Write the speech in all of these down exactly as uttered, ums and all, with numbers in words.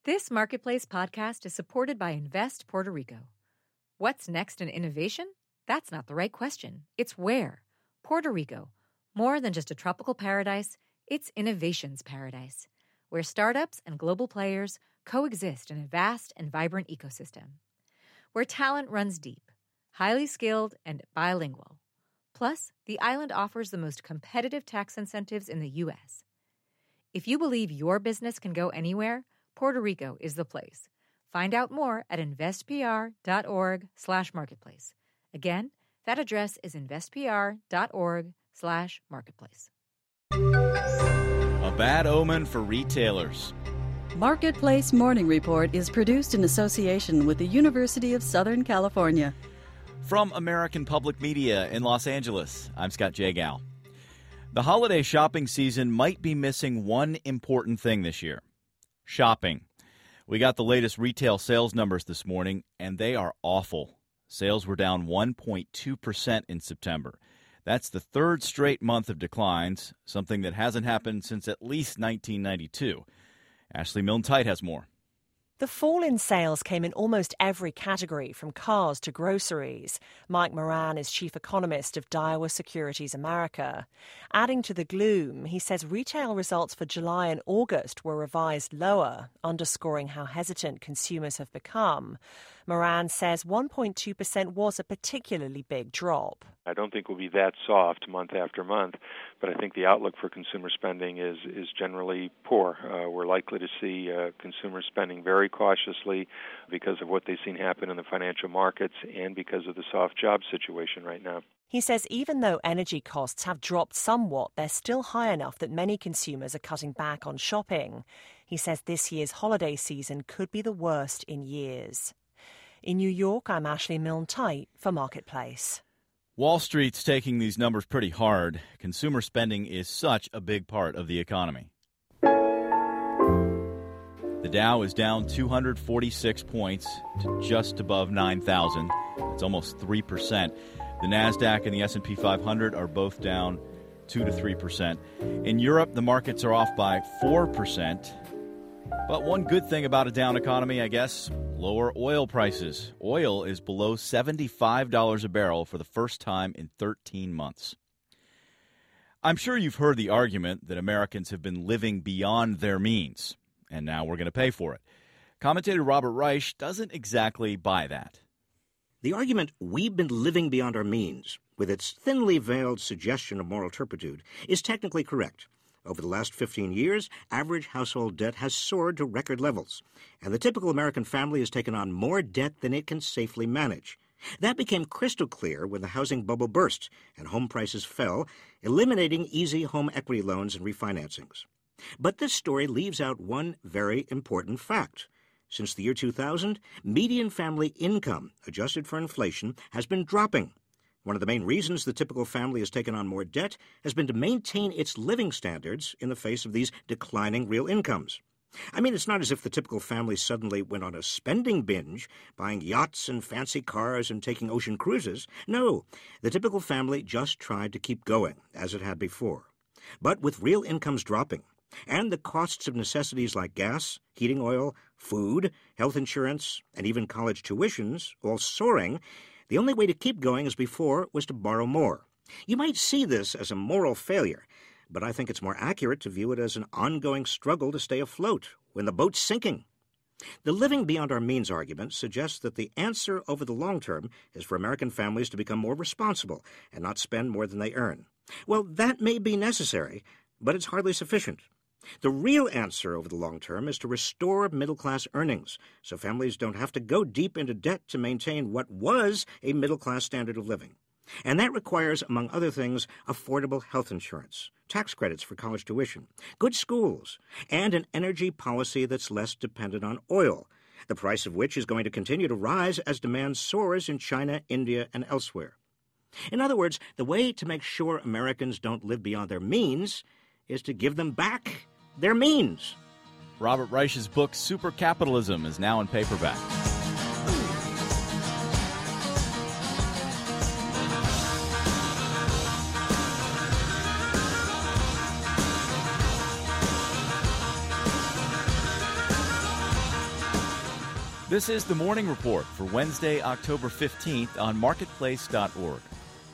This Marketplace podcast is supported by Invest Puerto Rico. What's next in innovation? That's not the right question. It's where. Puerto Rico. More than just a tropical paradise, it's innovation's paradise, where startups and global players coexist in a vast and vibrant ecosystem. Where talent runs deep, highly skilled, and bilingual. Plus, the island offers the most competitive tax incentives in the U S. If you believe your business can go anywhere, Puerto Rico is the place. Find out more at investpr.org slash marketplace. Again, that address is investpr.org slash marketplace. A bad omen for retailers. Marketplace Morning Report is produced in association with the University of Southern California. From American Public Media in Los Angeles, I'm Scott Jagow. The holiday shopping season might be missing one important thing this year. Shopping. We got the latest retail sales numbers this morning, and they are awful. Sales were down one point two percent in September. That's the third straight month of declines, something that hasn't happened since at least nineteen ninety-two. Ashley Milne-Tite has more. The fall in sales came in almost every category, from cars to groceries. Mike Moran is chief economist of Daiwa Securities America. Adding to the gloom, he says retail results for July and August were revised lower, underscoring how hesitant consumers have become. Moran says one point two percent was a particularly big drop. I don't think we'll be that soft month after month, but I think the outlook for consumer spending is is generally poor. Uh, we're likely to see uh, consumer spending very cautiously because of what they've seen happen in the financial markets and because of the soft job situation right now. He says even though energy costs have dropped somewhat, they're still high enough that many consumers are cutting back on shopping. He says this year's holiday season could be the worst in years. In New York, I'm Ashley Milne-Tite for Marketplace. Wall Street's taking these numbers pretty hard. Consumer spending is such a big part of the economy. The Dow is down two hundred forty-six points to just above nine thousand. It's almost three percent. The NASDAQ and the S and P five hundred are both down two to three percent. In Europe, the markets are off by four percent. But one good thing about a down economy, I guess, lower oil prices. Oil is below seventy-five dollars a barrel for the first time in thirteen months. I'm sure you've heard the argument that Americans have been living beyond their means, and now we're going to pay for it. Commentator Robert Reich doesn't exactly buy that. The argument, we've been living beyond our means, with its thinly veiled suggestion of moral turpitude, is technically correct. Over the last fifteen years, average household debt has soared to record levels, and the typical American family has taken on more debt than it can safely manage. That became crystal clear when the housing bubble burst and home prices fell, eliminating easy home equity loans and refinancings. But this story leaves out one very important fact. Since the year two thousand, median family income, adjusted for inflation, has been dropping. One of the main reasons the typical family has taken on more debt has been to maintain its living standards in the face of these declining real incomes. I mean, it's not as if the typical family suddenly went on a spending binge, buying yachts and fancy cars and taking ocean cruises. No, the typical family just tried to keep going, as it had before. But with real incomes dropping, and the costs of necessities like gas, heating oil, food, health insurance, and even college tuitions all soaring, the only way to keep going as before was to borrow more. You might see this as a moral failure, but I think it's more accurate to view it as an ongoing struggle to stay afloat when the boat's sinking. The living beyond our means argument suggests that the answer over the long term is for American families to become more responsible and not spend more than they earn. Well, that may be necessary, but it's hardly sufficient. The real answer over the long term is to restore middle-class earnings so families don't have to go deep into debt to maintain what was a middle-class standard of living. And that requires, among other things, affordable health insurance, tax credits for college tuition, good schools, and an energy policy that's less dependent on oil, the price of which is going to continue to rise as demand soars in China, India, and elsewhere. In other words, the way to make sure Americans don't live beyond their means is to give them back their means. Robert Reich's book, Super Capitalism, is now in paperback. This is the Morning Report for Wednesday, October fifteenth on marketplace dot org.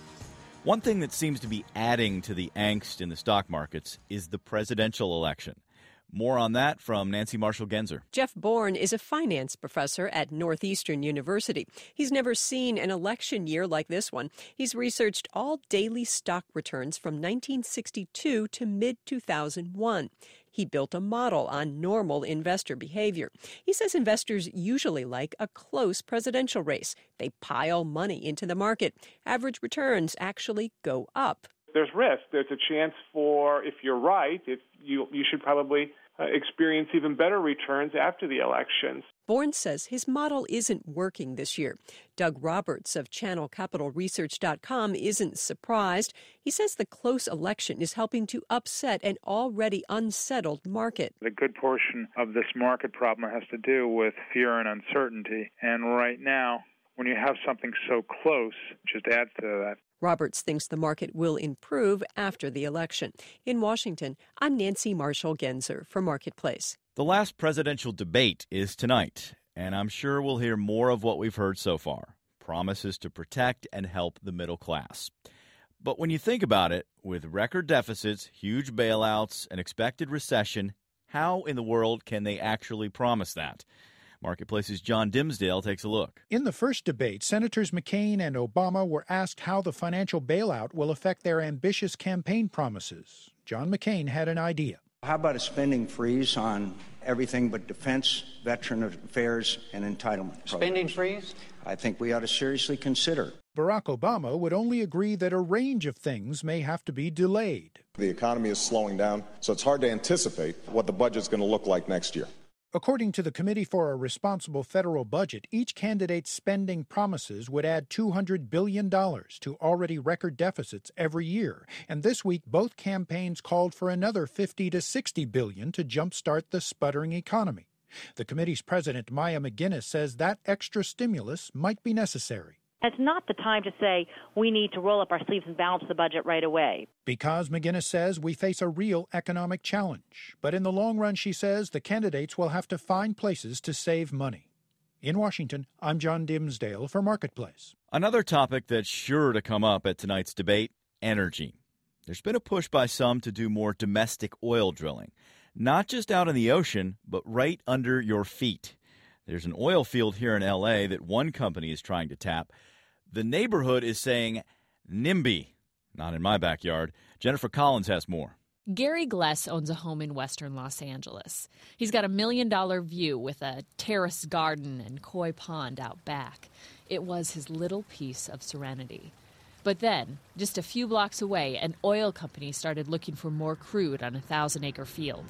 One thing that seems to be adding to the angst in the stock markets is the presidential election. More on that from Nancy Marshall-Genzer. Jeff Bourne is a finance professor at Northeastern University. He's never seen an election year like this one. He's researched all daily stock returns from nineteen sixty-two to mid two thousand one. He built a model on normal investor behavior. He says investors usually like a close presidential race. They pile money into the market. Average returns actually go up. There's risk. There's a chance for, if you're right, if you you should probably uh, experience even better returns after the elections. Bourne says his model isn't working this year. Doug Roberts of channel capital research dot com isn't surprised. He says the close election is helping to upset an already unsettled market. A good portion of this market problem has to do with fear and uncertainty. And right now, when you have something so close, it just adds to that. Roberts thinks the market will improve after the election. In Washington, I'm Nancy Marshall-Genzer for Marketplace. The last presidential debate is tonight, and I'm sure we'll hear more of what we've heard so far. Promises to protect and help the middle class. But when you think about it, with record deficits, huge bailouts, and expected recession, how in the world can they actually promise that? Marketplace's John Dimsdale takes a look. In the first debate, Senators McCain and Obama were asked how the financial bailout will affect their ambitious campaign promises. John McCain had an idea. How about a spending freeze on everything but defense, veteran affairs, and entitlement programs? Spending freeze? I think we ought to seriously consider. Barack Obama would only agree that a range of things may have to be delayed. The economy is slowing down, so it's hard to anticipate what the budget's going to look like next year. According to the Committee for a Responsible Federal Budget, each candidate's spending promises would add two hundred billion dollars to already record deficits every year. And this week, both campaigns called for another fifty to sixty billion dollars to jumpstart the sputtering economy. The committee's president, Maya McGuinness, says that extra stimulus might be necessary. It's not the time to say we need to roll up our sleeves and balance the budget right away. Because, McGuinness says, we face a real economic challenge. But in the long run, she says, the candidates will have to find places to save money. In Washington, I'm John Dimsdale for Marketplace. Another topic that's sure to come up at tonight's debate, energy. There's been a push by some to do more domestic oil drilling. Not just out in the ocean, but right under your feet. There's an oil field here in L A that one company is trying to tap. The neighborhood is saying, NIMBY. Not in my backyard. Jennifer Collins has more. Gary Gless owns a home in western Los Angeles. He's got a million-dollar view with a terrace garden and koi pond out back. It was his little piece of serenity. But then, just a few blocks away, an oil company started looking for more crude on a thousand-acre field.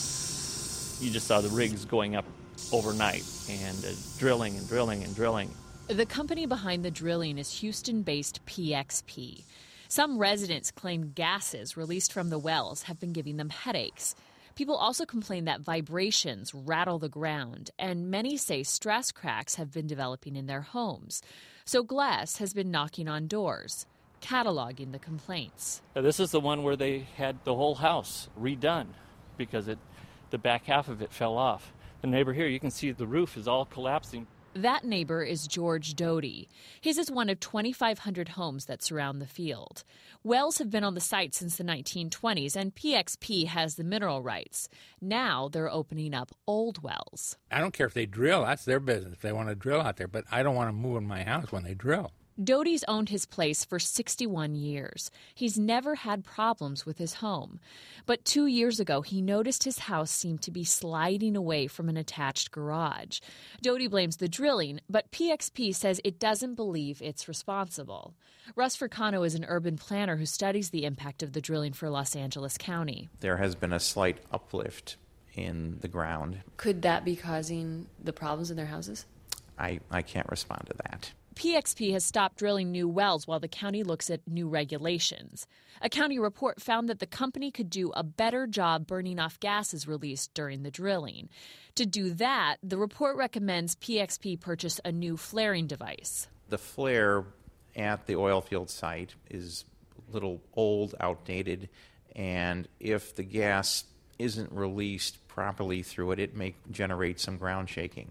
You just saw the rigs going up overnight and uh, drilling and drilling and drilling. The company behind the drilling is Houston-based P X P. Some residents claim gases released from the wells have been giving them headaches. People also complain that vibrations rattle the ground, and many say stress cracks have been developing in their homes. So Gless has been knocking on doors, cataloging the complaints. Now, this is the one where they had the whole house redone because it, the back half of it fell off. The neighbor here, you can see the roof is all collapsing. That neighbor is George Doty. His is one of twenty-five hundred homes that surround the field. Wells have been on the site since the nineteen twenties, and P X P has the mineral rights. Now they're opening up old wells. I don't care if they drill. That's their business if they want to drill out there, but I don't want to move in my house when they drill. Doty's owned his place for sixty-one years. He's never had problems with his home. But two years ago, he noticed his house seemed to be sliding away from an attached garage. Doty blames the drilling, but P X P says it doesn't believe it's responsible. Russ Furcano is an urban planner who studies the impact of the drilling for Los Angeles County. There has been a slight uplift in the ground. Could that be causing the problems in their houses? I, I can't respond to that. P X P has stopped drilling new wells while the county looks at new regulations. A county report found that the company could do a better job burning off gases released during the drilling. To do that, the report recommends P X P purchase a new flaring device. The flare at the oil field site is a little old, outdated, and if the gas isn't released properly through it, it may generate some ground shaking.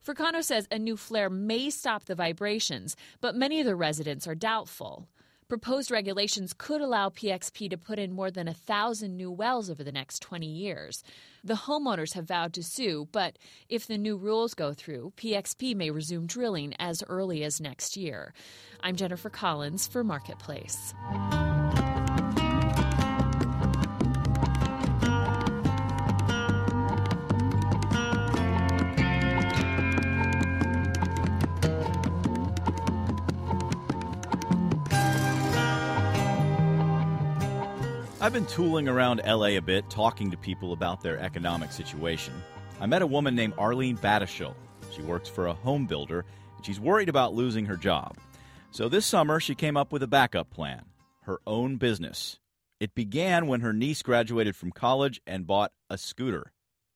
Furcano says a new flare may stop the vibrations, but many of the residents are doubtful. Proposed regulations could allow P X P to put in more than a thousand new wells over the next twenty years. The homeowners have vowed to sue, but if the new rules go through, P X P may resume drilling as early as next year. I'm Jennifer Collins for Marketplace. I've been tooling around L A a bit, talking to people about their economic situation. I met a woman named Arlene Batishil. She works for a home builder, and she's worried about losing her job. So this summer, she came up with a backup plan, her own business. It began when her niece graduated from college and bought a scooter.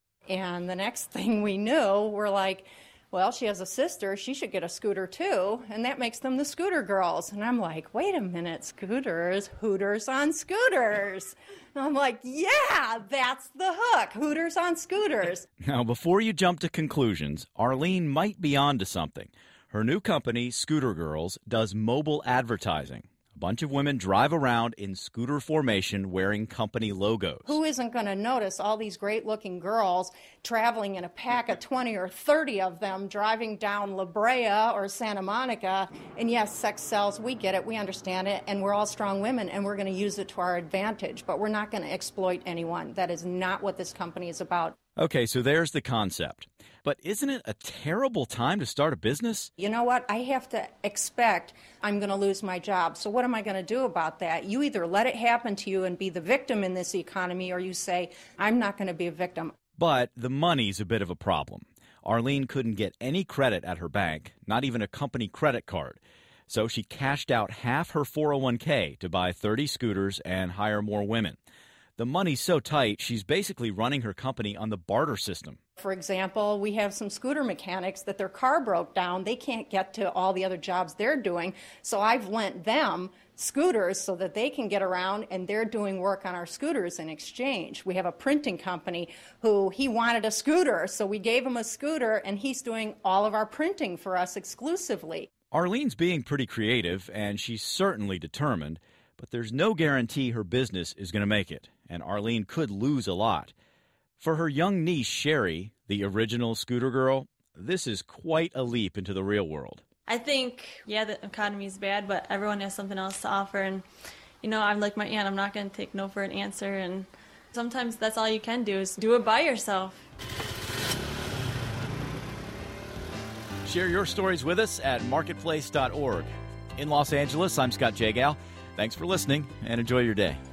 And the next thing we knew, we're like, well, she has a sister, she should get a scooter too, and that makes them the Scooter Girls. And I'm like, wait a minute, scooters, Hooters on scooters. And I'm like, yeah, that's the hook, Hooters on scooters. Now, before you jump to conclusions, Arlene might be onto something. Her new company, Scooter Girls, does mobile advertising. A bunch of women drive around in scooter formation wearing company logos. Who isn't going to notice all these great-looking girls traveling in a pack of twenty or thirty of them driving down La Brea or Santa Monica? And yes, sex sells. We get it. We understand it. And we're all strong women, and we're going to use it to our advantage. But we're not going to exploit anyone. That is not what this company is about. Okay, so there's the concept. But isn't it a terrible time to start a business? You know what? I have to expect I'm going to lose my job. So what am I going to do about that? You either let it happen to you and be the victim in this economy, or you say, I'm not going to be a victim. But the money's a bit of a problem. Arlene couldn't get any credit at her bank, not even a company credit card. So she cashed out half her four oh one k to buy thirty scooters and hire more women. The money's so tight, she's basically running her company on the barter system. For example, we have some scooter mechanics that their car broke down. They can't get to all the other jobs they're doing. So I've lent them scooters so that they can get around, and they're doing work on our scooters in exchange. We have a printing company who he wanted a scooter, so we gave him a scooter, and he's doing all of our printing for us exclusively. Arlene's being pretty creative, and she's certainly determined, but there's no guarantee her business is going to make it, and Arlene could lose a lot. For her young niece, Sherry, the original Scooter Girl, this is quite a leap into the real world. I think, yeah, the economy is bad, but everyone has something else to offer. And, you know, I'm like my aunt. I'm not going to take no for an answer. And sometimes that's all you can do is do it by yourself. Share your stories with us at marketplace dot org. In Los Angeles, I'm Scott Jagal. Thanks for listening, and enjoy your day.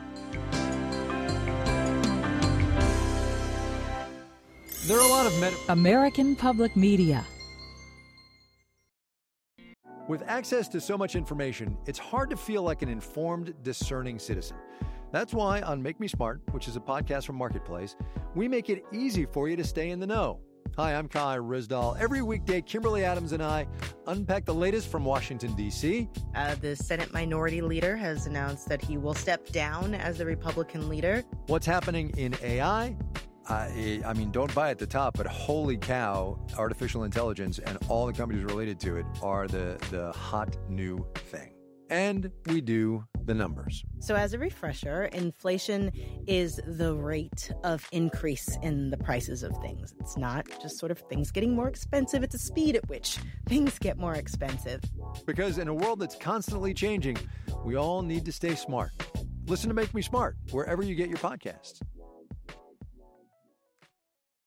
There are a lot of med- American Public Media. With access to so much information, it's hard to feel like an informed, discerning citizen. That's why on Make Me Smart, which is a podcast from Marketplace, we make it easy for you to stay in the know. Hi, I'm Kai Rizdal. Every weekday, Kimberly Adams and I unpack the latest from Washington, D C Uh, the Senate Minority Leader has announced that he will step down as the Republican leader. What's happening in A I? I, I mean, don't buy at the top, but holy cow, artificial intelligence and all the companies related to it are the, the hot new thing. And we do the numbers. So as a refresher, inflation is the rate of increase in the prices of things. It's not just sort of things getting more expensive. It's a speed at which things get more expensive. Because in a world that's constantly changing, we all need to stay smart. Listen to Make Me Smart wherever you get your podcasts.